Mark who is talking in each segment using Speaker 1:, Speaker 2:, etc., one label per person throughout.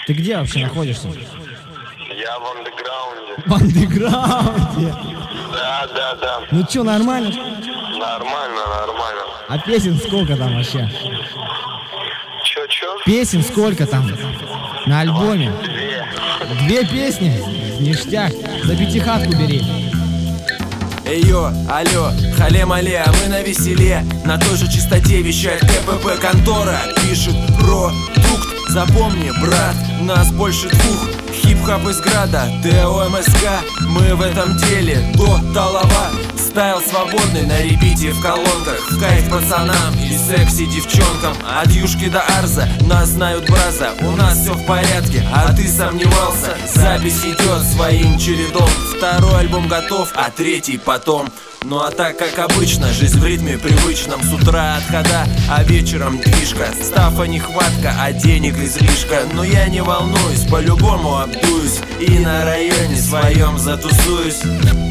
Speaker 1: Ты где вообще находишься?
Speaker 2: Я в андеграунде.
Speaker 1: В андеграунде?
Speaker 2: Да.
Speaker 1: Ну чё, нормально?
Speaker 2: Нормально.
Speaker 1: А песен сколько там вообще?
Speaker 2: Чё?
Speaker 1: Песен сколько там на альбоме? 2 песни? Ништяк. За пятихатку бери.
Speaker 3: Эйо, алло, хале-мале, а мы на веселе. На той же частоте вещает КПП контора. Пишет продукт, запомни, брат, нас больше 2. Хип-хап из града, ТО МСК. Мы в этом деле до талова. Стайл свободный на репите в колонках. В кайф пацанам и секси девчонкам. От Юшки до Арза нас знают браза. У нас все в порядке, а ты сомневался? Запись идет своим чередом. 2-й альбом готов, а 3-й потом. Ну а так как обычно, жизнь в ритме привычном. С утра отхода, а вечером движка. Стафа нехватка, а денег излишка. Но я не волнуюсь, по-любому обдуюсь. И на районе своем затусуюсь.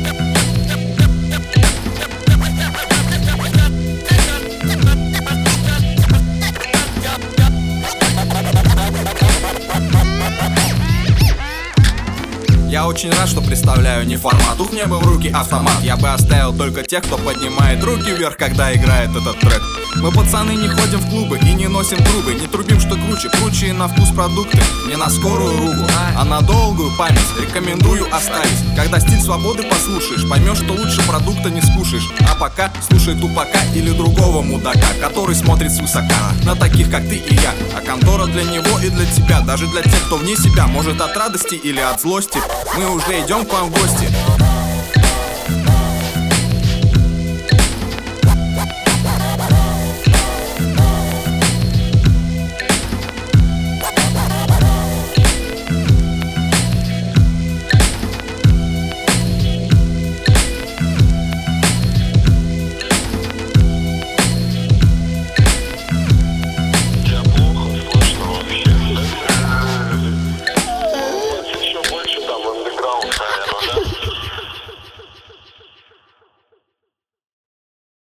Speaker 4: Я очень рад, что представляю не формат. Ух, мне бы в руки автомат. Я бы оставил только тех, кто поднимает руки вверх, когда играет этот трек. Мы, пацаны, не ходим в клубы и не носим трубы. Не трубим, что круче на вкус продукты. Не на скорую руку, а на долгую память. Рекомендую оставить. Когда стиль свободы послушаешь, поймешь, что лучше продукта не скушаешь. А пока слушай Тупака или другого мудака, который смотрит свысока на таких, как ты и я. А контора для него и для тебя, даже для тех, кто вне себя. Может от радости или от злости. Мы уже идем к вам в гости.